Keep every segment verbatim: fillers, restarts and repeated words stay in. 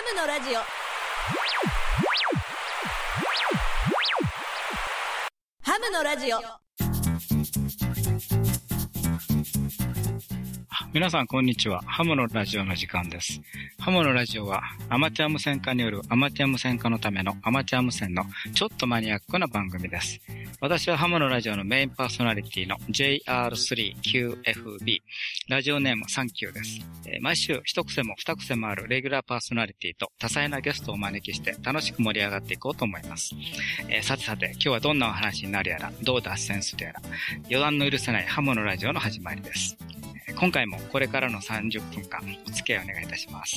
ムのラジオ。ハムのラジオ。 皆さんこんにちは。ハムのラジオの時間です。ハムのラジオはアマチュア無線化によるアマチュア無線化のためのアマチュア無線のちょっとマニアックな番組です。私はハムのラジオのメインパーソナリティの ジェイアールスリーキューエフビー ラジオネームサンキューです。えー、毎週一癖も二癖もあるレギュラーパーソナリティと多彩なゲストをお招きして楽しく盛り上がっていこうと思います。えー、さてさて今日はどんなお話になるやらどう脱線するやら予断の許せないハムのラジオの始まりです。今回もこれからのさんじゅっぷんかんお付き合いお願いいたします。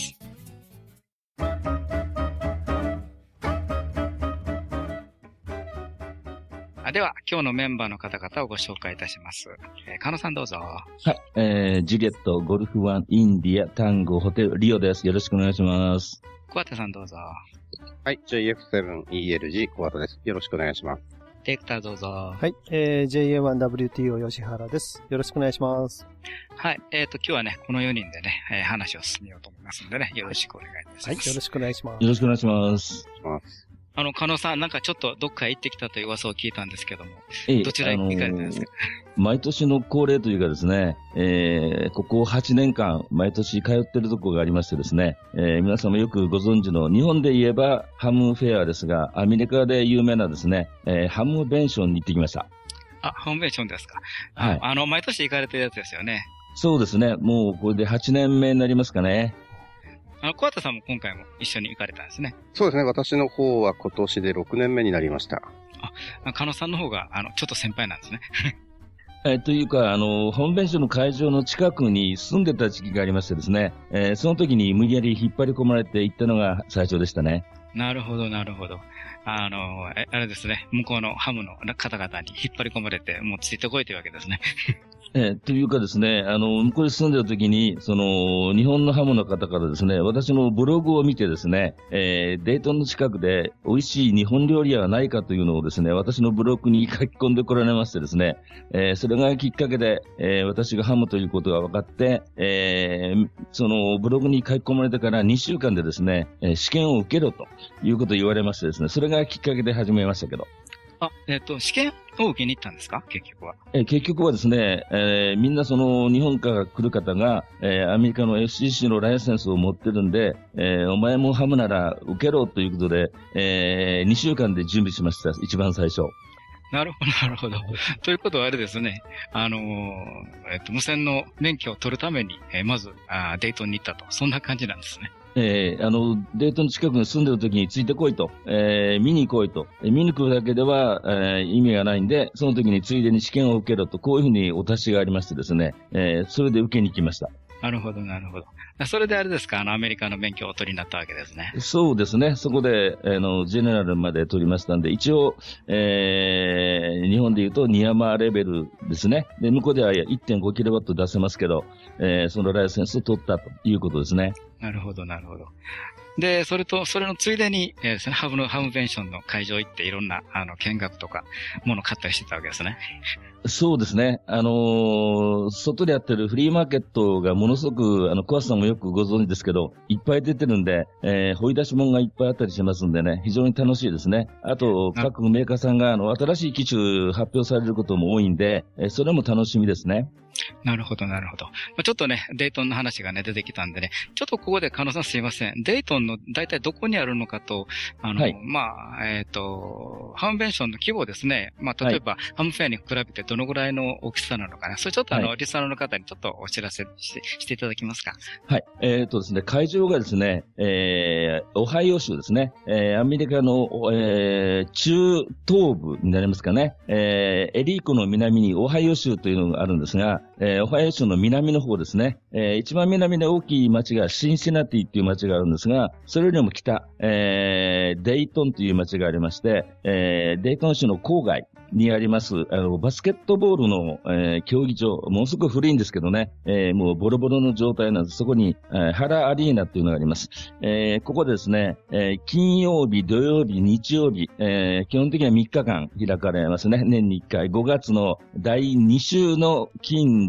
では今日のメンバーの方々をご紹介いたします。えー、加野さんどうぞ。 はい、えー、ジュリエットゴルフワンインディアタンゴホテルリオです。よろしくお願いします。 桑田さんどうぞ。 はい、ジェイエフセブンイーエルジー 桑田です。よろしくお願いします。 ディレクターどうぞ。 はい、えー、ジェイエーワンダブリューティーオー 吉原です。よろしくお願いします。 はい、えっ、ー、と今日はねこのよにんでね、えー、話を進めようと思いますのでねよろしくお願いいたします。 はい、よろしくお願いします。 よろしくお願いします。 あの、加納さん、なんかちょっとどっか行ってきたという噂を聞いたんですけども、 ええ、 どちらに行かれたんですか？ あのー、毎年の恒例というかですね、えー、ここはちねんかん、毎年通ってるところがありましてですね、えー、皆様よくご存知の、日本で言えばハムフェアですが、アメリカで有名なですね、えー、ハムベンションに行ってきました。 あ、ハムベンションですか。 はい。 あの、毎年行かれてるやつですよね。 そうですね、もうこれではちねんめになりますかね。 あの、桑田さんも今回も一緒に行かれたんですね。 そうですね。私の方は今年でろくねんめになりました。 あ、加納さんの方が、あの、ちょっと先輩なんですね。 えー、というか、あの、ホームベンションの会場の近くに住んでた時期がありましてですね、えー、その時に無理やり引っ張り込まれて行ったのが最初でしたね。 なるほど、なるほど。あの、え、あれですね、向こうのハムの方々に引っ張り込まれて、もうついてこいというわけですね。 えー、というかですね、あの、向こうに住んでる時に、その、日本のハムの方からですね、私のブログを見てですね、えー、デイトンの近くで美味しい日本料理屋はないかというのをですね、私のブログに書き込んでこられましてですね、えー、それがきっかけで、えー、私がハムということが分かって、えー、そのブログに書き込まれてからにしゅうかんでですね、試験を受けろということを言われましてですね、それがきっかけで始めましたけど。 あ、えっと、試験を受けに行ったんですか結局は。 えー、結局はですね、えー、みんなその日本から来る方が、えー、アメリカの エフシーシー のライセンスを持ってるんで、えー、お前もハムなら受けろということで、えー、にしゅうかんで準備しました、一番最初。 なるほど、なるほど。ということはあれですね、あのー、えっと、無線の免許を取るために、えー、まずあ、デイトンに行ったと。そんな感じなんですね。 えー、あの、デートの近くに住んでる時についてこいと、えー、見に来いと、えー、見に来るだけでは、えー、意味がないんで、その時についでに試験を受けろと、こういうふうにお達しがありましてですね、えー、それで受けに行きました。 なるほど、なるほど。それであれですか、あの、アメリカの免許をお取りになったわけですね。 そうですね。そこで、あの、ジェネラルまで取りましたんで、一応、えー、日本で言うと、ニヤマレベルですね。で、向こうでは いってんごキロワット 出せますけど、えー、そのライセンスを取ったということですね。 なるほど、なるほど。で、それと、それのついでに、えー、ハムの、ハムベンションの会場行っていろんな、あの、見学とか、もの買ったりしてたわけですね。 そうですね。あのー、外でやってるフリーマーケットがものすごく、あの、桑田さんもよくご存知ですけど、いっぱい出てるんで、えー、掘り出し物がいっぱいあったりしますんでね、非常に楽しいですね。あと、各メーカーさんが、あの、新しい機種発表されることも多いんで、えー、それも楽しみですね。 なるほど、なるほど。まあ、ちょっとね、デイトンの話がね、出てきたんでね、ちょっとここで加納さんすいません。デイトンの大体どこにあるのかと、あの、はい、まあ、えっ、ー、と、ハムベンションの規模ですね。まあ、例えば、はい、ハムフェアに比べてどのぐらいの大きさなのかな。それちょっとあの、はい、リスナーの方にちょっとお知らせして、していただけますか。 はい。えっ、ー、とですね、会場がですね、えー、オハイオ州ですね。えー、アメリカの、えー、中東部になりますかね。えー、エリー湖の南にオハイオ州というのがあるんですが、えー、オハイオ州の南の方ですね。えー、一番南で大きい町がシンシナティっていう町があるんですが、それよりも北、えー、デイトンという町がありまして、えー、デイトン州の郊外にあります、あの、バスケットボールの、えー、競技場、ものすごく古いんですけどね、えー、もうボロボロの状態なんです。そこに、えー、ハラアリーナっていうのがあります。えー、ここでですね、えー、金曜日、土曜日、日曜日、えー、基本的にはみっかかん開かれますね。年にいっかい。ごがつのだいに週の金、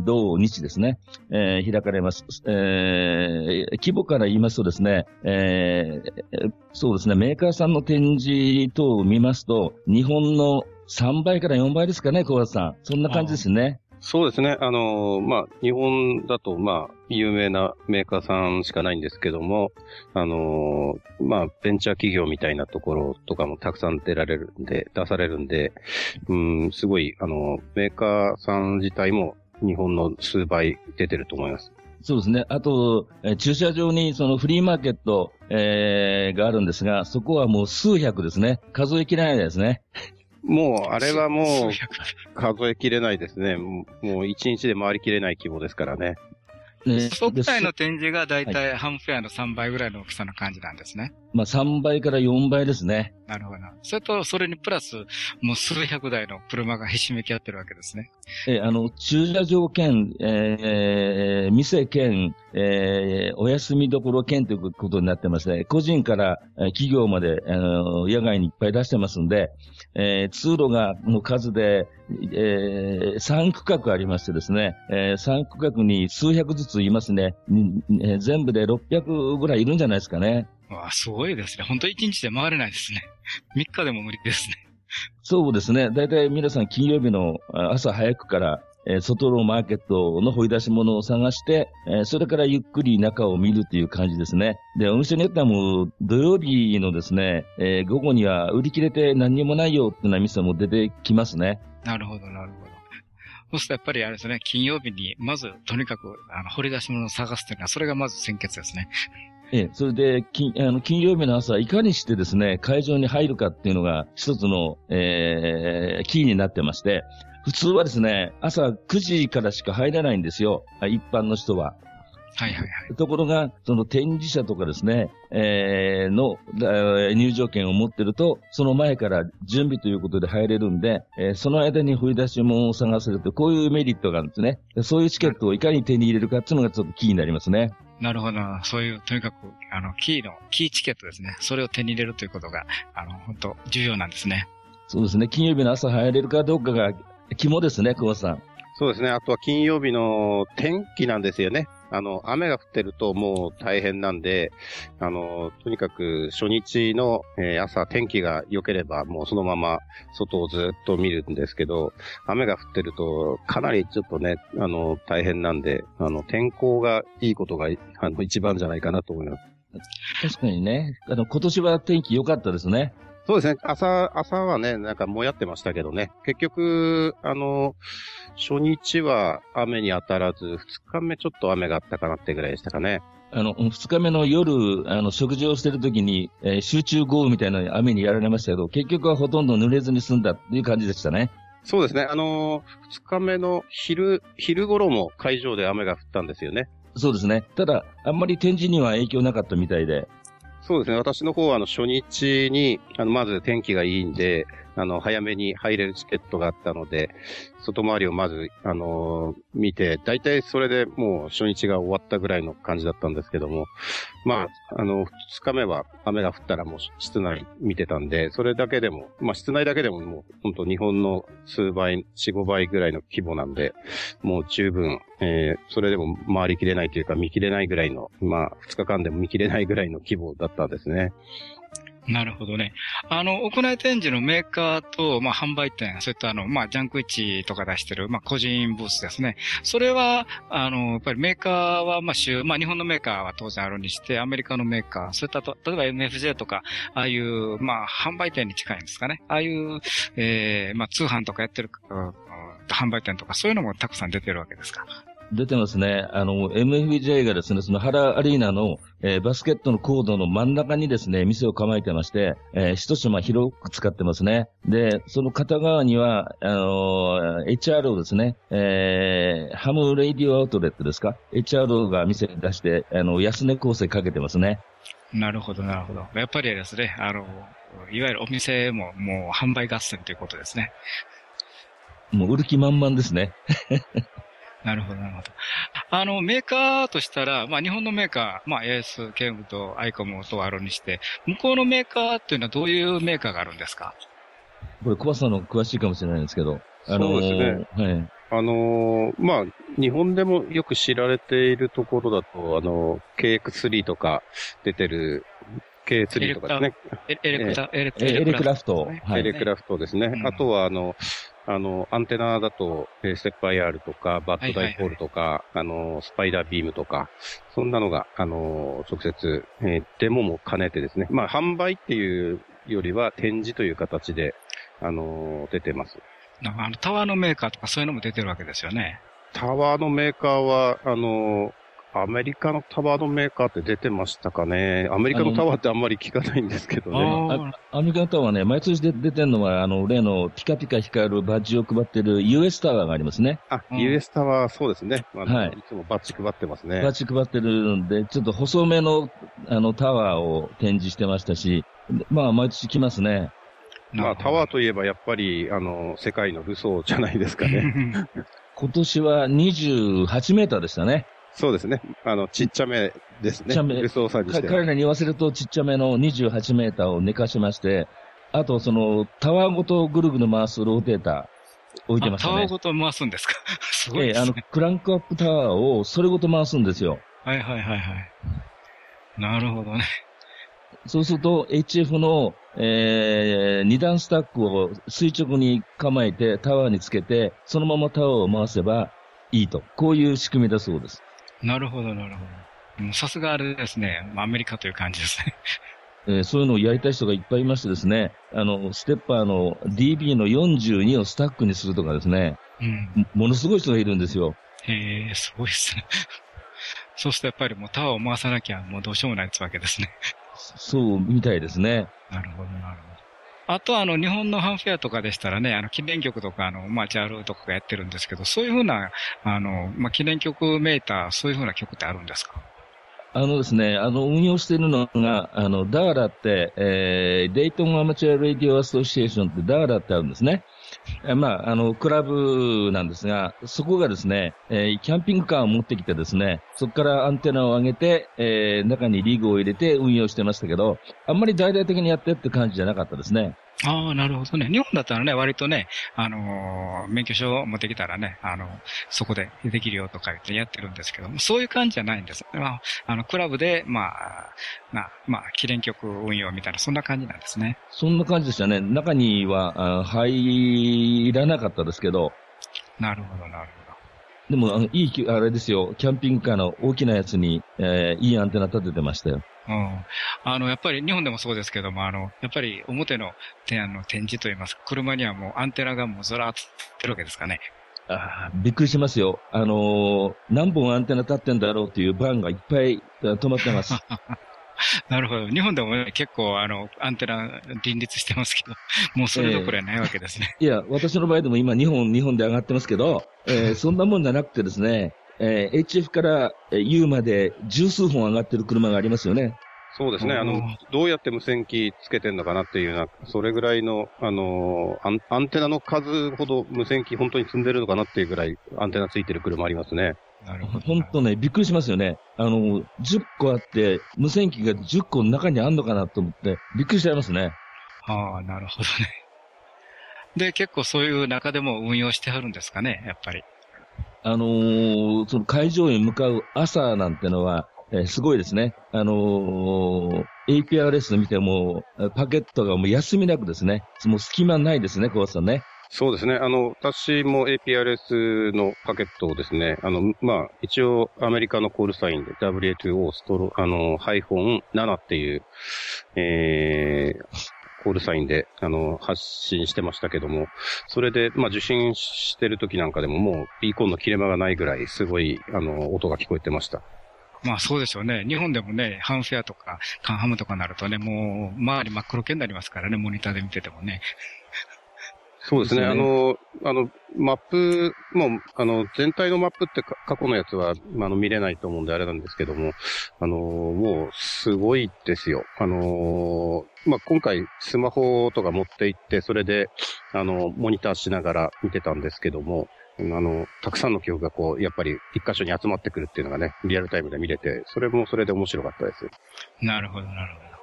土、日ですね、えー、開かれます。えー、規模から言いますとですね、えー、そうですね、メーカーさんの展示等を見ますと、日本のさんばいからよんばいですかね、小林さん。そんな感じですね。 そうですね。あの、まあ、日本だと、まあ、有名なメーカーさんしかないんですけども、あの、まあ、ベンチャー企業みたいなところとかもたくさん出られるんで、出されるんで、うん、すごい、あの、メーカーさん自体も日本の数倍出てると思います。 そうですね。あと、え駐車場にそのフリーマーケット、えー、があるんですが、そこはもう数百ですね。数えきれないですね。 もう、あれはもう、数えきれないですね。もう、一日で回りきれない規模ですからね。 ね、 国内の展示がだいたいハムフェアのさんばいぐらいの大きさの感じなんですね。 まあさんばいからよんばいですね。 なるほど。それと、それにプラス、もう数百台の車がひしめき合ってるわけですね。 え、あの、駐車場兼、えー、店兼、えー、お休みどころ兼ということになってますね。個人から、えー、企業まで、あの、野外にいっぱい出してますんで、えー、通路がの数で、えー、さん区画ありましてですね、えー、さん区画に数百ずついますね。えー、全部でろっぴゃくぐらいいるんじゃないですかね。 わあ、すごいですね。本当一日で回れないですね。みっかでも無理ですね。 そうですね。だいたい皆さん金曜日の朝早くから、えー、外のマーケットの掘り出し物を探して、えー、それからゆっくり中を見るという感じですね。で、お店によってはもう土曜日のですね、えー、午後には売り切れて何にもないよっていうような店も出てきますね。 なるほど、なるほど。そうするとやっぱりあれですね、金曜日にまずとにかくあの掘り出し物を探すというのは、それがまず先決ですね。 ええ、それで金、あの、金曜日の朝、いかにしてですね、会場に入るかっていうのが一つの、えー、キーになってまして、普通はですね、朝くじからしか入れないんですよ、一般の人は。 はいはいはい。 ところが、その展示者とかですね、えー、の入場券を持ってると、その前から準備ということで入れるんで、えー、その間に掘り出し物を探せると、こういうメリットがあるんですね。そういうチケットをいかに手に入れるかっていうのがちょっとキーになりますね。 なるほど。そういう、とにかく、あの、キーの、キーチケットですね。それを手に入れるということが、あの、本当重要なんですね。 そうですね。金曜日の朝入れるかどうかが肝ですね、久保さん。 そうですね。あとは金曜日の天気なんですよね。あの、雨が降ってるともう大変なんで、あの、とにかく初日の、えー、朝天気が良ければもうそのまま外をずっと見るんですけど、雨が降ってるとかなりちょっとね、あの、大変なんで、あの、天候がいいことが、あの、一番じゃないかなと思います。 確かにね。あの、今年は天気良かったですね。 そうですね。朝、朝はね、なんかもやってましたけどね。結局、あの、初日は雨に当たらず、二日目ちょっと雨があったかなってぐらいでしたかね。 あの、二日目の夜、あの、食事をしてるときに、えー、集中豪雨みたいな雨にやられましたけど、結局はほとんど濡れずに済んだっていう感じでしたね。 そうですね。あの、二日目の昼、昼頃も会場で雨が降ったんですよね。 そうですね。ただ、あんまり展示には影響なかったみたいで。 そうですね。私の方は、あの、初日に、あの、まず天気がいいんで、あの、早めに入れるチケットがあったので、外回りをまず、あのー、見て、だいたいそれでもう初日が終わったぐらいの感じだったんですけども、まあ、あの、二日目は雨が降ったらもう室内見てたんで、それだけでも、まあ室内だけでももう、本当日本の数倍、四五倍ぐらいの規模なんで、もう十分、えー、それでも回りきれないというか見切れないぐらいの、まあ、二日間でも見切れないぐらいの規模だったんですね。 なるほどね。あの、屋内展示のメーカーと、まあ、販売店、そういったあの、まあ、ジャンク市とか出してる、まあ、個人ブースですね。それは、あの、やっぱりメーカーは、まあ、主、まあ、日本のメーカーは当然あるにして、アメリカのメーカー、そういったと、例えば エムエフジェー とか、ああいう、まあ、販売店に近いんですかね。ああいう、ええー、まあ、通販とかやってる、販売店とか、そういうのもたくさん出てるわけですか。 出てますね。あの、エムエフジェー がですね、その原アリーナの、えー、バスケットのコードの真ん中にですね、店を構えてまして、えー、一島広く使ってますね。で、その片側には、あのー、エイチアール をですね、えー、ハムレイディオアウトレットですか ?エイチアール が店に出して、あの、安値構成かけてますね。 なるほど、なるほど。やっぱりですね、あの、いわゆるお店ももう販売合戦ということですね。 もう売る気満々ですね。 なるほど、なるほど。あの、メーカーとしたら、まあ、日本のメーカー、まあ、エーエス、ケングとアイコムとあるにして、向こうのメーカーっていうのはどういうメーカーがあるんですか？ これ、小橋さんの詳しいかもしれないんですけど。 あのー、そうですね。はい。あのー、まあ、 日本でもよく知られているところだと、あの、ケーエックススリー とか出てる、ケーエックススリー とかですね。 エレクタ、エレクえエレクラフト。 エレクラフトですね。 うん、 あとは、あの、あの、アンテナだと、ステップ アイアール とか、バッドダイポールとか、はいはいはい、あの、スパイダービームとか、そんなのが、あの、直接、えー、デモも兼ねてですね。まあ、販売っていうよりは展示という形で、あの、出てます。 なんかあの、タワーのメーカーとかそういうのも出てるわけですよね。 タワーのメーカーは、あの、アメリカのタワーのメーカーって出てましたかね。アメリカのタワーってあんまり聞かないんですけどね。 アメリカのタワーはね、毎年で出てるのは、あの、例のピカピカ光るバッジを配ってる ユーエス タワーがありますね。 あ、うん、ユーエス タワー、そうですね。あの、 はい。 いつもバッジ配ってますね。 バッジ配ってるんで、ちょっと細めの、あの、タワーを展示してましたし、まあ、毎年来ますね。 まあ、タワーといえばやっぱり、あの、世界のルソーじゃないですかね。 今年はにじゅうはちメーターでしたね。 そうですね。あの、ちっちゃめですね。 ちっちゃめ。 ルソーさんにして。 彼らに言わせるとちっちゃめのにじゅうはちメーターを寝かしまして、あとその、タワーごとぐるぐる回すローテーター置いてましたね。 タワーごと回すんですか？すごいですね。 ええ、あの、クランクアップタワーをそれごと回すんですよ。 はいはいはいはい。なるほどね。 そうすると、エイチエフ の、えー、二段スタックを垂直に構えてタワーにつけて、そのままタワーを回せばいいと。こういう仕組みだそうです。 なるほどなるほど。さすがあれですね。アメリカという感じですね。 えー、そういうのをやりたい人がいっぱいいましてですね、あの、ステッパーの ディービー のよんじゅうにをスタックにするとかですね、うん、ものすごい人がいるんですよ。 へえ、すごいですね。そうするとやっぱりもうタワーを回さなきゃもうどうしようもないってわけですね。 そうみたいですね。 なるほど、なるほど。あとはあの、日本のハンフェアとかでしたらね、あの、記念曲とか、あの、まあ、ジャールとかがやってるんですけど、そういうふうな、あの、まあ、記念曲メーター、そういうふうな曲ってあるんですか？ あのですね、あの、運用しているのが、あの、ダーラって、えー、デイトンアマチュア・ラディオ・アソシエーションってダーラってあるんですね。えまあ、あの、クラブなんですが、そこがですね、えー、キャンピングカーを持ってきてですね、そこからアンテナを上げて、えー、中にリグを入れて運用してましたけど、あんまり大々的にやってって感じじゃなかったですね。 ああ、なるほどね。日本だったらね、割とね、あのー、免許証を持ってきたらね、あの、そこでできるよとか言ってやってるんですけども、そういう感じじゃないんです。まあ、あの、クラブで、まあ、な、まあ、記念曲運用みたいな、そんな感じなんですね。 そんな感じでしたね。中には、あ入らなかったですけど。 なるほど、なるほど。 でも、あの、いい、あれですよ、キャンピングカーの大きなやつに、えー、いいアンテナ立ててましたよ。 うん。あの、やっぱり日本でもそうですけども、あの、やっぱり表の展あの展示といいますか、車にはもうアンテナがもうずらーっと立ってるわけですかね。 ああ、びっくりしますよ。あのー、何本アンテナ立ってんだろうっていうバンがいっぱい止まってます。 なるほど。日本でも、ね、結構あの、アンテナ林立してますけど、もうそれどころはないわけですね。 えー、いや、私の場合でも今にほん、にほんで上がってますけど、えー、そんなもんじゃなくてですね、えー、エイチエフ から U まで十数本上がってる車がありますよね。 そうですね。あの、どうやって無線機つけてんのかなっていうような、それぐらいの、あのー、アンテナの数ほど無線機本当に積んでるのかなっていうぐらいアンテナついてる車ありますね。 なるほど。 本当ね、びっくりしますよね。あの、じゅっこあって、無線機がじゅっこの中にあんのかなと思って、びっくりしちゃいますね。 ああ、なるほどね。で、結構そういう中でも運用してはるんですかね、やっぱり。 あのー、その会場へ向かう朝なんてのは、えー、すごいですね。あのー、エーピーアールエス 見ても、パケットがもう休みなくですね。もう隙間ないですね、小松さんね。 そうですね。あの、私も エーピーアールエス のパケットをですね、あの、まあ、一応アメリカのコールサインで ダブリューエーツーオー ストロ、あの、ハイフォンななっていう、えー、コールサインで、あの、発信してましたけども、それで、まあ、受信してる時なんかでももう、ビーコンの切れ間がないぐらい、すごい、あの、音が聞こえてました。 まあそうでしょうね。日本でもね、ハンフェアとか、カンハムとかになるとね、もう、周り真っ黒系になりますからね、モニターで見ててもね。 そうですね。あの、あの、マップ、もう、あの、全体のマップって過去のやつは、あの、見れないと思うんであれなんですけども、あの、もう、すごいですよ。あの、まあ、今回、スマホとか持って行って、それで、あの、モニターしながら見てたんですけども、あの、たくさんの曲がこう、やっぱり一箇所に集まってくるっていうのがね、リアルタイムで見れて、それもそれで面白かったです。 なるほど、なるほど。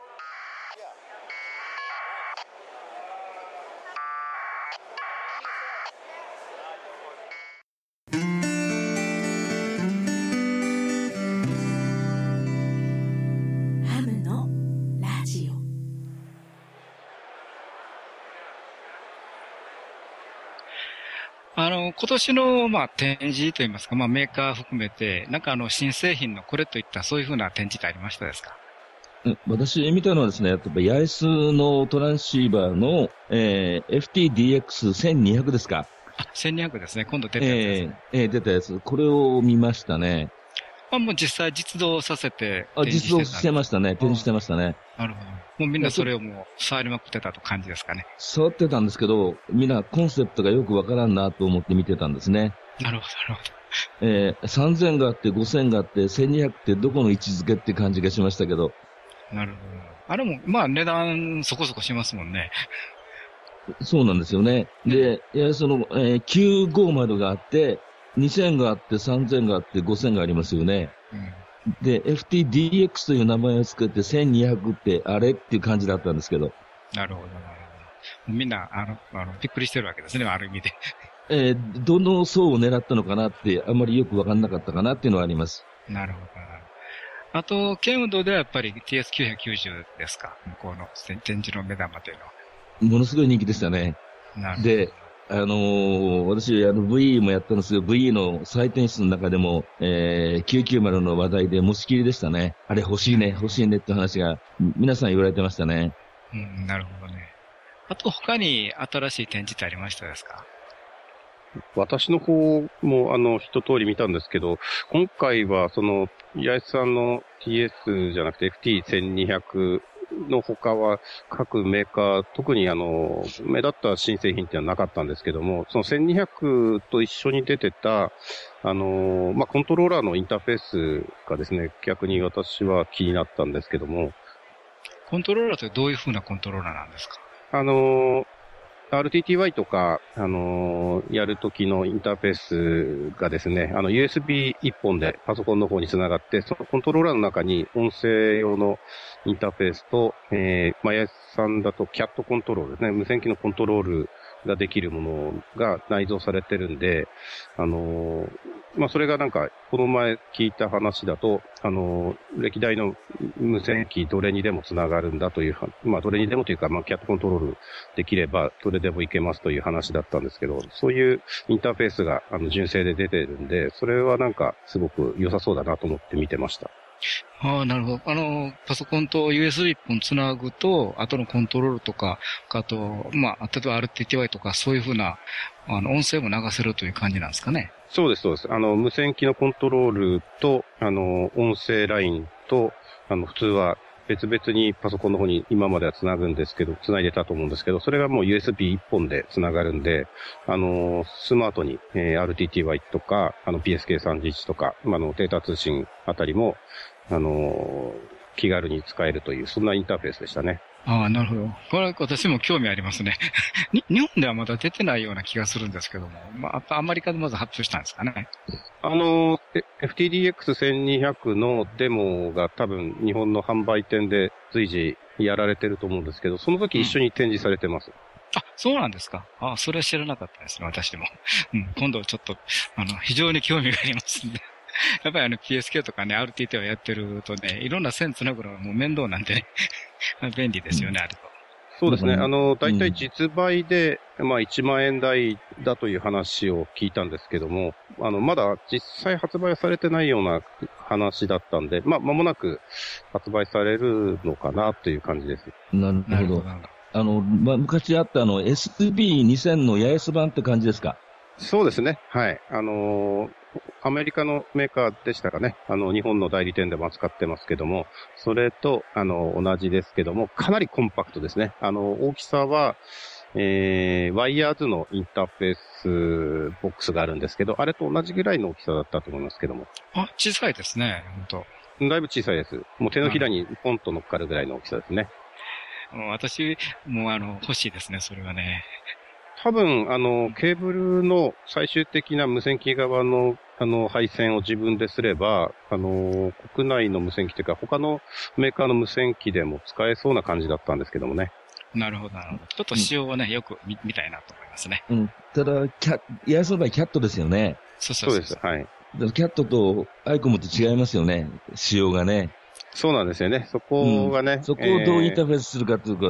あの、今年の、まあ、展示といいますか、まあ、メーカー含めて、なんかあの、新製品のこれといったそういうふうな展示ってありましたですか？ 私見たのはですね、やっぱりヤエスのトランシーバーの、えー、エフティーディーエックスせんにひゃく ですか？ あ、せんにひゃくですね。今度出たやつですね。 えー、えー、出たやつ。これを見ましたね。 あ、もう実際実動させてあ、実動してましたね。展示してましたね。 なるほど。もうみんなそれをもう触りまくってたと感じですかね。 触ってたんですけど、みんなコンセプトがよくわからんなと思って見てたんですね。 なるほど、なるほど。 えー、さんぜんがあってごせんがあってせんにひゃくってどこの位置づけって感じがしましたけど。 なるほど。あれも、まあ値段そこそこしますもんね。 そうなんですよね。で、いやその、えー、きゅうひゃくごじゅうがあって、にせんがあって、さんぜんがあって、ごせんがありますよね。うん、で、エフティーディーエックス という名前をつけてせんにひゃくってあれっていう感じだったんですけど。 なるほど、なるほど。みんな、あの、あの、びっくりしてるわけですね、ある意味で。 えー、どの層を狙ったのかなって、あんまりよくわかんなかったかなっていうのはあります。 なるほど。あと、ケンウドではやっぱり ティーエスきゅうひゃくきゅうじゅう ですか。向こうの展示の目玉というのは。 ものすごい人気でしたね。 なるほど。 で、あのー、私、あの、ブイイー もやったんですけど、ブイイー の採点室の中でも、えー、きゅうひゃくきゅうじゅうの話題で持ちきりでしたね。あれ欲しいね、欲しいねって話が、皆さん言われてましたね。 うん、なるほどね。あと、他に新しい展示ってありましたですか？ 私の方も、あの、一通り見たんですけど、今回は、その、八重さんの ティーエス じゃなくて エフティーせんにひゃく の他は、各メーカー、特にあの、目立った新製品っていうのはなかったんですけども、そのせんにひゃくと一緒に出てた、あの、まあ、コントローラーのインターフェースがですね、逆に私は気になったんですけども。 コントローラーってどういう風なコントローラーなんですか？ あの、アールティーティーワイ とか、あのー、やるときのインターフェースがですね、あの、ユーエスビー 一本でパソコンの方につながって、そのコントローラーの中に音声用のインターフェースと、えー、まやさんだとキャットコントロールですね、無線機のコントロールができるものが内蔵されてるんで、あのー、まあ、それがなんか、この前聞いた話だと、あのー、歴代の無線機どれにでもつながるんだという、まあ、どれにでもというか、まあ、キャットコントロールできれば、どれでもいけますという話だったんですけど、そういうインターフェースが、あの、純正で出てるんで、それはなんか、すごく良さそうだなと思って見てました。 ああ、なるほど。あの、パソコンと ユーエスビー 一本つなぐと、後のコントロールとか、あと、まあ、例えば アールティーティーワイ とか、そういうふうな、あの、音声も流せるという感じなんですかね。 そうです、そうです。あの、無線機のコントロールと、あの、音声ラインと、あの、普通は別々にパソコンの方に今まではつなぐんですけど、つないでたと思うんですけど、それがもう ユーエスビー 一本でつながるんで、あの、スマートに、えー、アールティーティーワイ とか、あの、ピーエスケーさんじゅういち とか、あの、データ通信あたりも、あの、気軽に使えるという、そんなインターフェースでしたね。 ああ、なるほど。これ私も興味ありますね。に日本ではまだ出てないような気がするんですけども、まあ、アメリカでまず発表したんですかね。 あの、エフティーディーエックスせんにひゃく のデモが多分日本の販売店で随時やられてると思うんですけど、その時一緒に展示されてます。うん、 あ、そうなんですか。あ、それは知らなかったですね、私でも。うん、今度ちょっと、あの、非常に興味がありますんで。やっぱりあの ピーエスケー とかね、アールティーティー をやってるとね、いろんな線つなぐのがもう面倒なんでね、便利ですよね、うん、あると。 そうですね。あの、だいたい実売で、うん、まあいちまんえん台だという話を聞いたんですけども、あの、まだ実際発売されてないような話だったんで、まあ間もなく発売されるのかなという感じです。 なるほど。あの、まあ、昔あったあの エスビーにせん の八重洲版って感じですか？ そうですね。はい。あのー、アメリカのメーカーでしたかね。あの、日本の代理店でも扱ってますけども、それと、あの、同じですけども、かなりコンパクトですね。あの、大きさは、えー、ワイヤーズのインターフェースボックスがあるんですけど、あれと同じぐらいの大きさだったと思いますけども。 あ、小さいですね、本当。だいぶ小さいです。もう手のひらにポンと乗っかるぐらいの大きさですね。 もう私、もうあの、欲しいですね、それはね。 多分、あの、ケーブルの最終的な無線機側の、あの、配線を自分ですれば、あの、国内の無線機というか、他のメーカーの無線機でも使えそうな感じだったんですけどもね。 なるほど、なるほど。ちょっと仕様はね、うん、よく見、見たいなと思いますね。 うん。ただ、キャット、八重洲の場合キャットですよね。 そうそうそう。 そうです、はい。 キャットとアイコムと違いますよね、仕様がね。 そうなんですよね。そこがね。 うん、そこをどうインターフェースするかというか、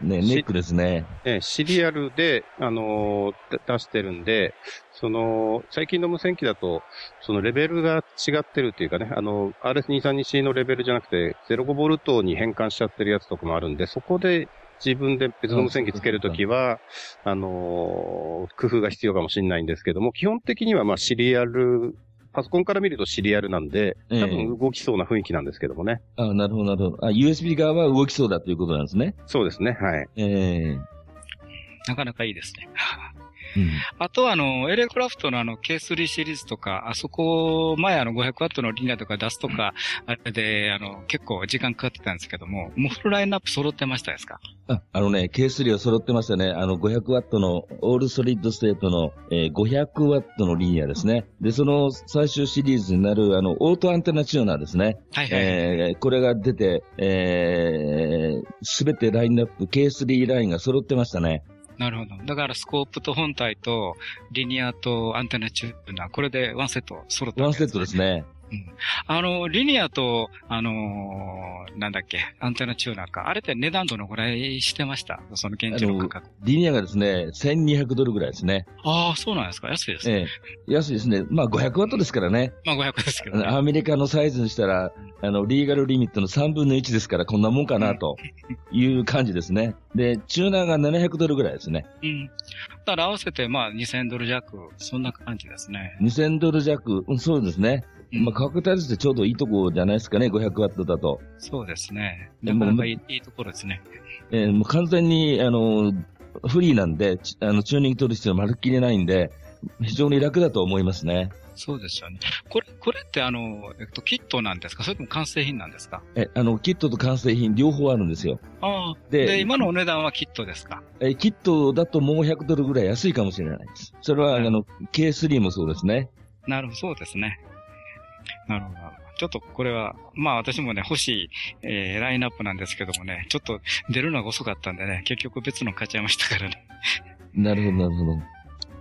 ね、ネックですね。 えー、シリアルで、あのー、出してるんで、その、最近の無線機だと、そのレベルが違ってるっていうかね、あの、アールエスにひゃくさんじゅうにシー のレベルじゃなくて、ゼロごボルトに変換しちゃってるやつとかもあるんで、そこで自分で別の無線機つけるときは、あのー、工夫が必要かもしれないんですけども、基本的にはまあシリアル、パソコンから見るとシリアルなんで、多分動きそうな雰囲気なんですけどもね。 えー、あ、なるほど、なるほど。あ、ユーエスビー 側は動きそうだということなんですね。 そうですね、はい。 ええー。 なかなかいいですね。 うん、 あとはあの、エレクラフトのあの ケースリー シリーズとか、あそこ、前あの ごひゃくワット のリニアとか出すとか、あれで、あの、結構時間かかってたんですけども、もうフルラインナップ揃ってましたですか？ あ、あのね、ケースリー は揃ってましたね。あの ごひゃくワット のオールソリッドステートの、えー、ごひゃくワット のリニアですね。で、その最終シリーズになるあの、オートアンテナチューナーですね。 はいはい。 えー、これが出て、えー、すべてラインナップ、ケースリー ラインが揃ってましたね。 なるほど。だからスコープと本体とリニアとアンテナチューナー、これでワンセット揃ったわけですね。 ワンセットですね。 うん。あの、リニアと、あのー、なんだっけ、アンテナチューナーか。あれって値段どのぐらいしてました？その現地の価格。 リニアがですね、せんにひゃくドルぐらいですね。 ああ、そうなんですか。安いですね。 ええ、安いですね。まあごひゃくワットですからね。 まあごひゃくですけどね。 アメリカのサイズにしたら、あの、リーガルリミットのさんぶんのいちですからこんなもんかなという感じですね。で、チューナーがななひゃくドルぐらいですね。 うん。だから合わせてまあにせんドル弱、そんな感じですね。 にせんドル弱、そうですね。まあ、価格帯としてちょうどいいところじゃないですかね、ごひゃくワットだと。 そうですね。なかなかいい、いいところですね。 えー、もう完全に、あの、フリーなんで、あの、チューニング取る必要まるっきりないんで、非常に楽だと思いますね。 そうですよね。これ、これってあの、えっと、キットなんですか？それとも完成品なんですか？ え、あの、キットと完成品両方あるんですよ。 ああ。で、で今のお値段はキットですか？ え、キットだともうひゃくドルぐらい安いかもしれないです。それは、あの、ケースリー もそうですね。 なるほど、そうですね。なるほど。ちょっとこれは、まあ私もね、欲しい、えー、ラインナップなんですけどもね、ちょっと出るのが遅かったんでね、結局別の買っちゃいましたからね。 なるほど、なるほど。はい。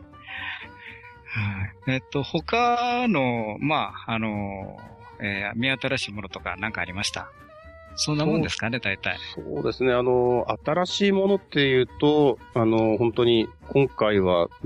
えっと、他の、まあ、あの、えー、見新しいものとか何かありました？そんなもんですかね、大体。 そうですね。あの、新しいものっていうと、あの、本当に今回は、うん、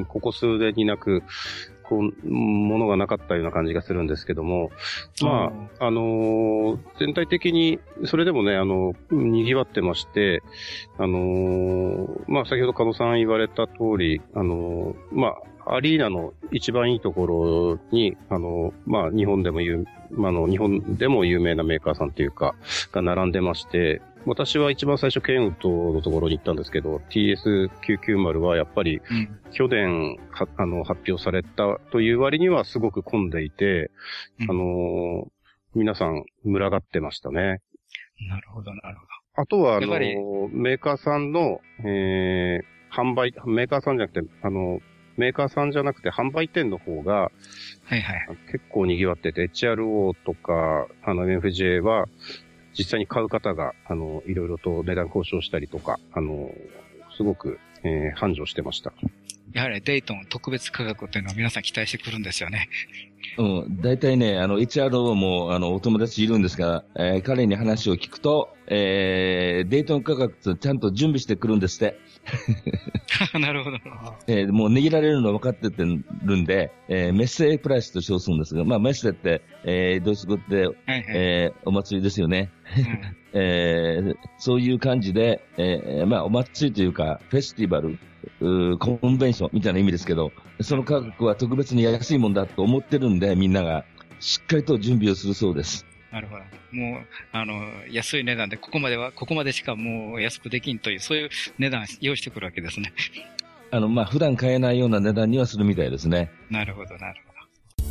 ここ数年になく、こう、ものがなかったような感じがするんですけども、まあ、あのー、全体的に、それでもね、あの、賑わってまして、あのー、まあ、先ほど加野さん言われた通り、あのー、まあ、アリーナの一番いいところに、あの、まあ、日本でも有、まあ、あの、日本でも有名なメーカーさんっていうか、が並んでまして、私は一番最初、ケンウッドのところに行ったんですけど、ティーエスきゅうきゅうまる はやっぱり、去年は、あの、発表されたという割にはすごく混んでいて、うん、あの、皆さん、群がってましたね。 なるほど、なるほど。 あとは、あの、メーカーさんの、えー、販売、メーカーさんじゃなくて、あの、メーカーさんじゃなくて販売店の方が、 はいはい。 結構賑わってて、エイチアールオー とか、あの、エムエフジェー は、実際に買う方が、あの、いろいろと値段交渉したりとか、あの、すごく、えー、繁盛してました。 やはりデイトン特別価格っていうのは皆さん期待してくるんですよね。 うん。大体ね、あの、エイチアールオー も、あの、お友達いるんですが、えー、彼に話を聞くと、えー、デイトン価格ちゃんと準備してくるんですって。 なるほど。 えー、もう値切られるの分かっててるんで、えー、メッセプライスと称するんですが、まあ、メッセって、えー、ドイツ語って、はいはい、えー、お祭りですよね。うんえー、そういう感じで、えー、まあ、お祭りというか、フェスティバル、コンベンションみたいな意味ですけど、その価格は特別に安いもんだと思ってるんで、みんながしっかりと準備をするそうです。 なるほど。もう、あの、安い値段で、ここまでは、ここまでしかもう安くできんという、そういう値段用意してくるわけですね。 あの、まあ、普段買えないような値段にはするみたいですね。 なるほど、なるほど。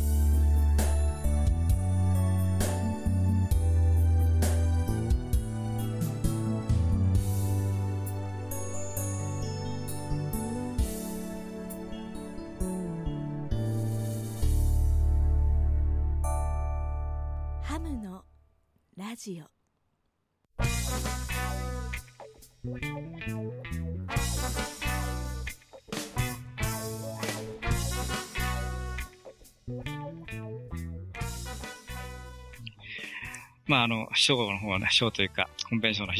ハムのラジオ。 まあ、あの、ショーの方はね、ショーというか、コンベンションの非常に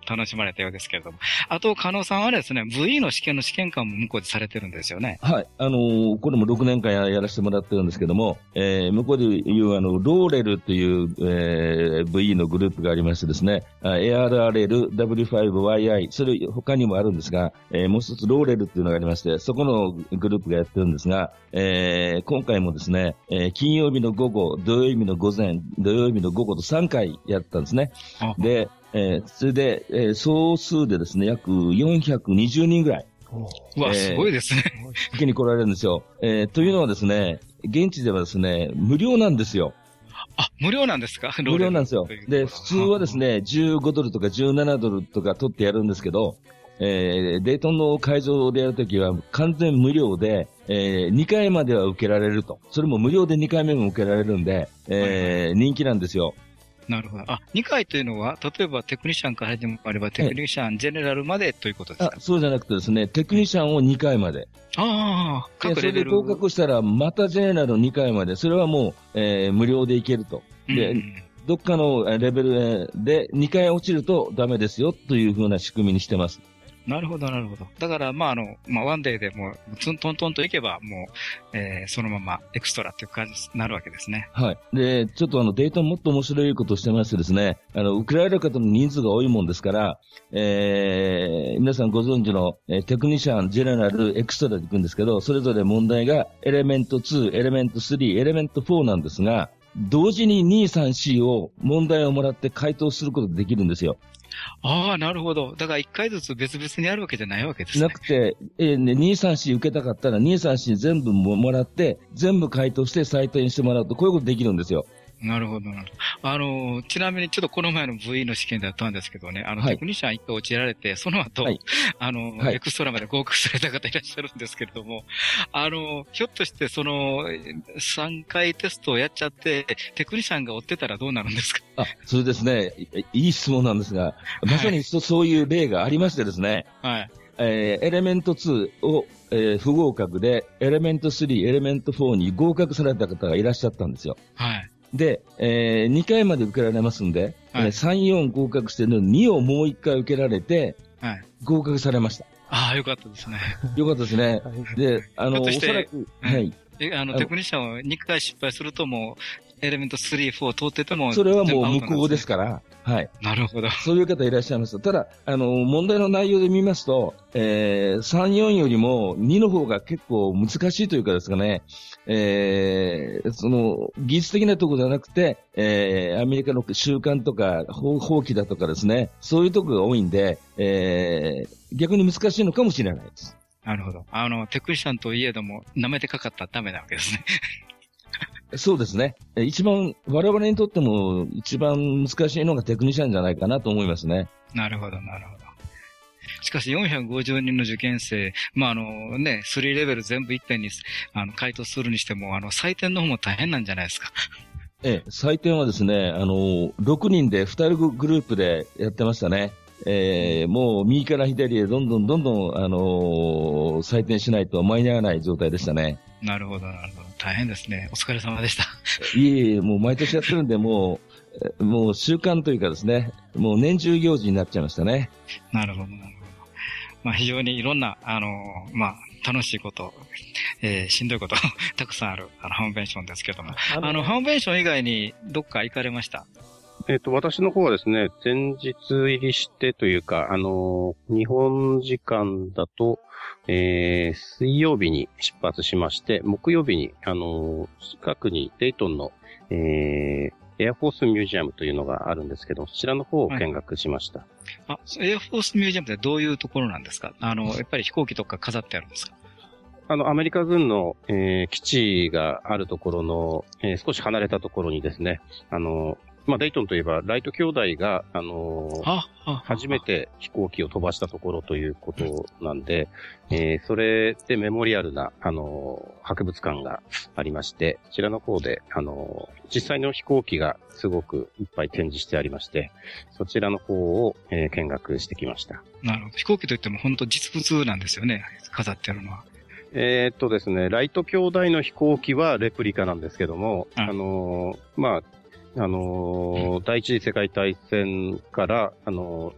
楽しまれたようですけれども。あと、加納さんはですね、ブイの試験の試験官も向こうでされてるんですよね。 はい。あのー、これもろくねんかんや、やらせてもらってるんですけども、えー、向こうでいう、あの、ローレルという、えー、ブイのグループがありましてですね、エーアールアールエル、ダブリューファイブワイアイ、それ他にもあるんですが、えー、もう一つローレルっていうのがありまして、そこのグループがやってるんですが、えー、今回もですね、えー、金曜日の午後、土曜日の午前、土曜日の午後とさんかいやったんですね。で、えー、それで、えー、総数でですね、約よんひゃくにじゅうにんぐらい。 うわ、えー、すごいですね。 聞きに来られるんですよ。えー、というのはですね、現地ではですね、無料なんですよ。 あ、無料なんですか？ 無料なんですよ。で、普通はですね、じゅうごドルとかじゅうななドルとか取ってやるんですけど、えー、デイトンの会場でやるときは完全無料で、えー、にかいまでは受けられると。それも無料でにかいめも受けられるんで、えー、人気なんですよ。 なるほど。あ、にかいというのは、例えばテクニシャンから始まれば、テクニシャン、ジェネラルまでということですか？ あ、そうじゃなくてですね、テクニシャンをにかいまで。 ああ、各レベル。 それで合格したら、またジェネラルにかいまで。それはもう、えー、無料でいけると。で、うん、どっかのレベルでにかい落ちるとダメですよというふうな仕組みにしてます。 なるほど、なるほど。だから、まあ、あの、まあ、ワンデーでもう、ツントントンといけば、もう、えー、そのままエクストラっていう感じになるわけですね。 はい。で、ちょっとあの、データもっと面白いことをしてましてですね、あの、受けられる方の人数が多いもんですから、えー、皆さんご存知の、えー、テクニシャン、ジェネラル、エクストラで行くんですけど、それぞれ問題が、エレメントツー、エレメントスリー、エレメントフォーなんですが、同時にに、さん、よんを問題をもらって回答することができるんですよ。 ああ、なるほど。だから一回ずつ別々にやるわけじゃないわけですね。 なくて、えー、ね、に、さん、よん受けたかったらに、さん、よん全部もらって、全部回答して採点してもらうと、こういうことできるんですよ。 なるほど、なるほど。あの、ちなみにちょっとこの前の ブイ の試験だったんですけどね、あの、はい、テクニシャン一回落ちられて、その後、はい、あの、はい、エクストラまで合格された方いらっしゃるんですけれども、あの、ひょっとしてその、さんかいテストをやっちゃって、テクニシャンが追ってたらどうなるんですか？ あ、それですね、いい質問なんですが、まさにそういう例がありましてですね、はい。えー、エレメントツーを、えー、不合格で、エレメントスリー、エレメントフォーに合格された方がいらっしゃったんですよ。はい。で、えー、にかいまで受けられますんで、はい、さん、よん合格してるのにをもういっかい受けられて、はい、合格されました。 ああ、よかったですね。 よかったですね。で、あの、おそらく、はい。 え、あの、テクニシャンをにかい失敗するともう、エレメントスリー、フォー通ってても、 それはもう無効ですから、はい。 なるほど。 そういう方いらっしゃいます。ただ、あの、問題の内容で見ますと、えー、さん、よんよりもにの方が結構難しいというかですかね、えー、その、技術的なところじゃなくて、えー、アメリカの習慣とか、法規だとかですね、そういうところが多いんで、えー、逆に難しいのかもしれないです。 なるほど。あの、テクニシャンといえども、舐めてかかったらダメなわけですね。 そうですね。一番、我々にとっても一番難しいのがテクニシャンじゃないかなと思いますね。 なるほど、なるほど。しかしよんひゃくごじゅうにんの受験生、まあ、あのね、さんレベル全部いってんに、あの、回答するにしても、あの、採点の方も大変なんじゃないですか。 ええ、採点はですね、あの、ろくにんでふたりグループでやってましたね。えー、もう右から左へどんどんどんどん、あのー、採点しないと間に合わない状態でしたね。 なるほど、なるほど。大変ですね。お疲れ様でした。 いえいえ、もう毎年やってるんで、もう、もう習慣というかですね、もう年中行事になっちゃいましたね。 なるほど、なるほど。まあ非常にいろんな、あのー、まあ楽しいこと、えー、しんどいことたくさんある、あの、ハムベンションですけども。あの、あのハムベンション以外にどっか行かれました？ えっと、私の方はですね、前日入りしてというか、あのー、日本時間だと、えー、水曜日に出発しまして、木曜日に、あのー、近くにデイトンの、えー、エアフォースミュージアムというのがあるんですけど、そちらの方を見学しました。はい、 あ、エアフォースミュージアムってどういうところなんですか？あの、やっぱり飛行機とか飾ってあるんですか？ あの、アメリカ軍の、えー、基地があるところの、えー、少し離れたところにですね、あの、まあ、デイトンといえば、ライト兄弟が、あのー、はは初めて飛行機を飛ばしたところということなんで、えー、それでメモリアルな、あのー、博物館がありまして、こちらの方で、あのー、実際の飛行機がすごくいっぱい展示してありまして、そちらの方を、えー、見学してきました。 なるほど。飛行機といっても本当実物なんですよね、飾ってあるのは。 えー、っとですね、ライト兄弟の飛行機はレプリカなんですけども、あのー、まあ、あのー、第一次世界大戦から、あのー、まあ、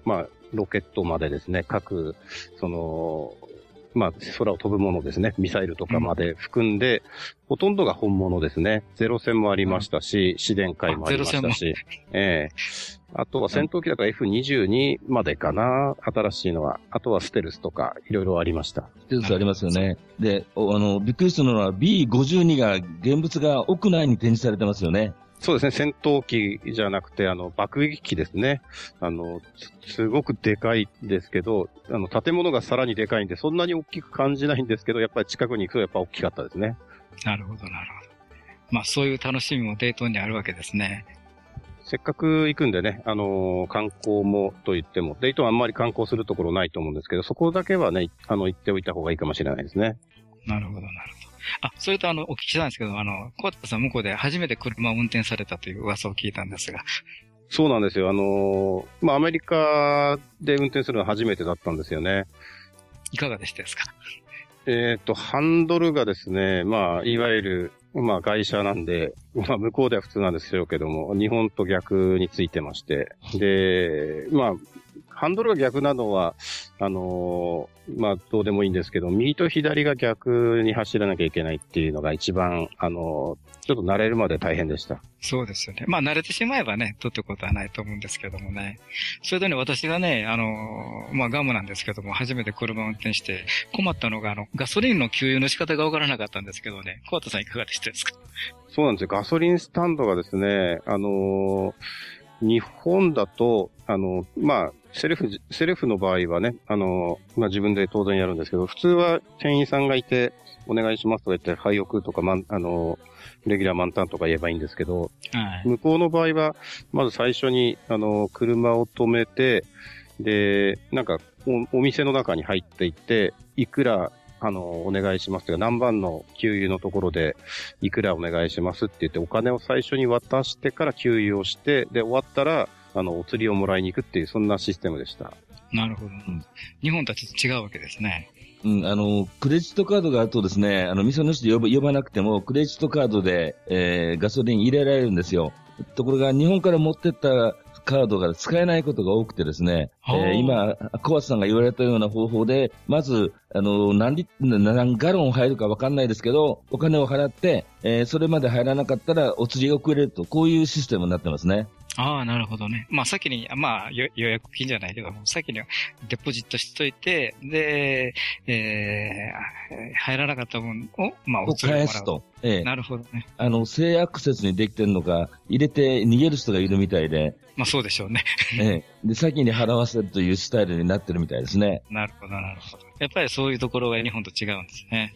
ロケットまでですね、各、その、まあ、空を飛ぶものですね、ミサイルとかまで含んで、うん、ほとんどが本物ですね。ゼロ戦もありましたし、うん、試電会もありましたし、ええー、あとは戦闘機だから エフにじゅうに までかな、新しいのは。あとはステルスとか、いろいろありました。 ステルスありますよね。で、あの、びっくりするのは ビーごじゅうに が、現物が屋内に展示されてますよね。 そうですね、戦闘機じゃなくて、あの、爆撃機ですね。あの、すごくでかいですけど、あの、建物がさらにでかいんで、そんなに大きく感じないんですけど、やっぱり近くに行くとやっぱ大きかったですね。 なるほど、なるほど。まあ、そういう楽しみもデートンにあるわけですね。 せっかく行くんでね、あのー、観光もと言っても、デイトンはあんまり観光するところないと思うんですけど、そこだけはね、あの、行っておいた方がいいかもしれないですね。 なるほど、なるほど。あ、それとあの、お聞きしたんですけど、あの、小畑さん向こうで初めて車を運転されたという噂を聞いたんですが。 そうなんですよ。あのー、まあ、アメリカで運転するのは初めてだったんですよね。 いかがでしたですか？ えっと、ハンドルがですね、まあ、いわゆる、まあ、外車なんで、まあ、向こうでは普通なんですけども、日本と逆についてまして、で、まあ、ハンドルが逆なのは、あのー、まあ、どうでもいいんですけど、右と左が逆に走らなきゃいけないっていうのが一番、あのー、ちょっと慣れるまで大変でした。 そうですよね。まあ、慣れてしまえばね、とってことはないと思うんですけどもね。それとね、私がね、あのー、まあ、ガムなんですけども、初めて車を運転して困ったのが、あの、ガソリンの給油の仕方がわからなかったんですけどね、小畑さんいかがでしたですか？ そうなんですよ。ガソリンスタンドがですね、あのー、日本だと、あの、まあ、セルフ、セルフの場合はね、あの、まあ自分で当然やるんですけど、普通は店員さんがいて、お願いしますとか言って、廃屋とか、ま、あの、レギュラー満タンとか言えばいいんですけど、はい、向こうの場合は、まず最初に、あの、車を止めて、で、なんかお、お店の中に入っていって、いくら、あの、お願いしますというか、何番の給油のところで、いくらお願いしますって言って、お金を最初に渡してから給油をして、で、終わったら、あの、お釣りをもらいに行くっていう、そんなシステムでした。 なるほど。うん、日本とはちょっと違うわけですね。 うん、あの、クレジットカードがあるとですね、あの、店の人呼ば、呼ばなくても、クレジットカードで、えー、ガソリン入れられるんですよ。ところが、日本から持ってったカードが使えないことが多くてですね、えー、今、小松さんが言われたような方法で、まず、あの、何リ何ガロン入るかわかんないですけど、お金を払って、えー、それまで入らなかったらお釣りがくれると、こういうシステムになってますね。 ああ、なるほどね。まあ、先に、まあ、予約金じゃないけども、先にデポジットしといて、で、えー、入らなかった分を、まあ、お釣りをもらう。返すと。ええ。なるほどね。 あの、性アクセスにできてるのか、入れて逃げる人がいるみたいで。 まあ、そうでしょうね。 ええ。で、先に払わせるというスタイルになってるみたいですね。 なるほど、なるほど。やっぱりそういうところが日本と違うんですね。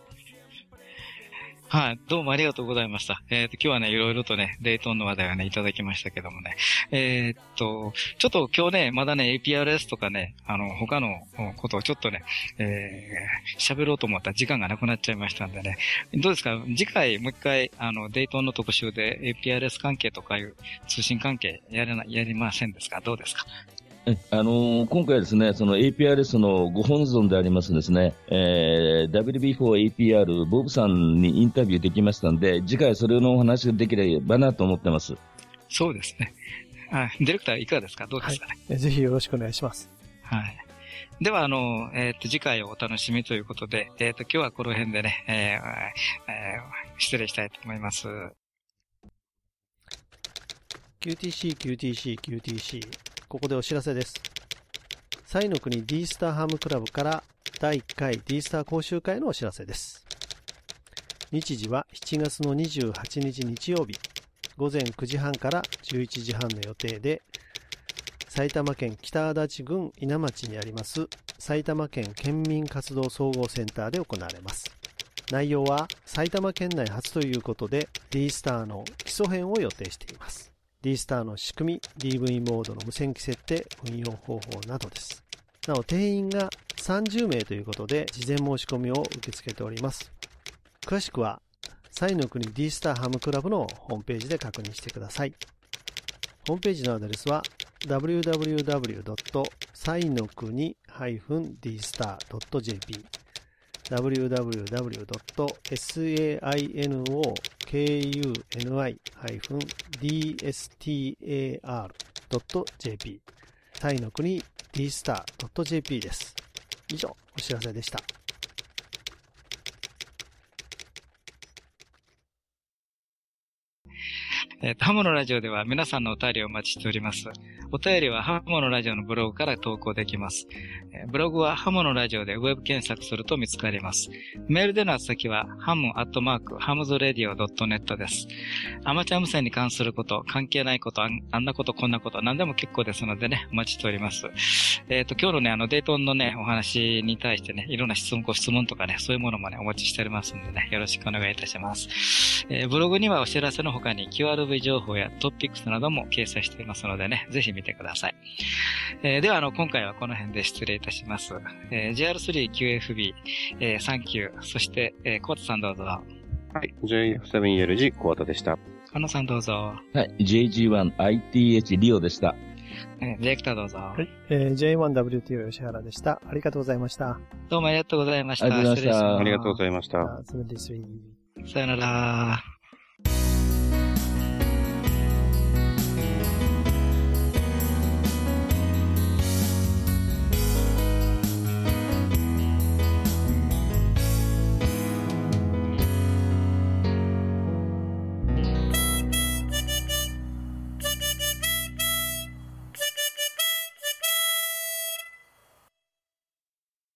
はい、どうもありがとうございました。えっと、今日はね、いろいろとね、デイトンの話題をね、いただきましたけどもね。えー、っと、ちょっと今日ね、まだね、エーピーアールエス とかね、あの、他のことをちょっとね、えー、喋ろうと思ったら時間がなくなっちゃいましたんでね。どうですか？次回もう一回、あの、デイトンの特集で エーピーアールエス 関係とかいう通信関係やれな、やりませんですか？どうですか？ えあのー、今回ですね、その エーピーアールエス のご本尊でありますですね、えー、ダブリュービーフォーエーピーアール ボブさんにインタビューできましたんで、次回それのお話ができればなと思ってます。 そうですね。あ、ディレクターいかがですか？どうですかね、 はい、ぜひよろしくお願いします。 はい。では、あの、えっ、ー、と、次回をお楽しみということで、えっ、ー、と、今日はこの辺でね、えーえー、失礼したいと思います。 キューティーシー、キューティーシー、キューティーシー。ここでお知らせです。サイの国 D スターハムクラブからだいいっかい D スター講習会のお知らせです。日時はしちがつのにじゅうはちにち日曜日、午前くじはんからじゅういちじはんの予定で、埼玉県北足立郡伊奈町にあります埼玉県県民活動総合センターで行われます。内容は埼玉県内初ということで D スターの基礎編を予定しています。D スターの仕組み、ディーブイ モードの無線機設定、運用方法などです。なお、定員がさんじゅうめいということで、事前申し込みを受け付けております。詳しくは、サイの国 D スターハムクラブのホームページで確認してください。ホームページのアドレスは、ダブリューダブリューダブリュードットサイの国 ディースタードットジェーピー ダブリューダブリューダブリュードットサイノクニ ディーエスタードットジェーピー サイの国ディースタードットジェーピー です。以上、お知らせでした。 えっと、ハモのラジオでは皆さんのお便りをお待ちしております。お便りはハモのラジオのブログから投稿できます。ブログはハモのラジオでウェブ検索すると見つかります。メールでの宛先はハムアットマークハムズレディオドットネットです。アマチュア無線に関すること、関係ないこと、あ ん, あんなこと、こんなこと、何でも結構ですのでね、お待ちしております。えっと、今日のね、あの、デートンのね、お話に対してね、いろんな質問、ご質問とかね、そういうものもね、お待ちしておりますのでね、よろしくお願いいたします。えー、ブログにはお知らせの他に キューアールブイ 情報やトピックスなども掲載していますのでね、ぜひ見てください。えー、では、あの、今回はこの辺で失礼いたします。えー、ジェイアールスリーキューエフビー、えー、サンキュー、そして、えー、コータさんどうぞ。 はい、ジェイエフセブンイーエルジー コータでした。 カノさんどうぞ。 はい、ジェイジーワンアイティーエイチ リオでした。 えー、ディレクターどうぞ。はい、 えー、ジェイワンダブリューティーオー 吉原でした。ありがとうございました。 どうもありがとうございました。 ありがとうございました。 ありがとうございました。 セブンティースリー。 さよなら。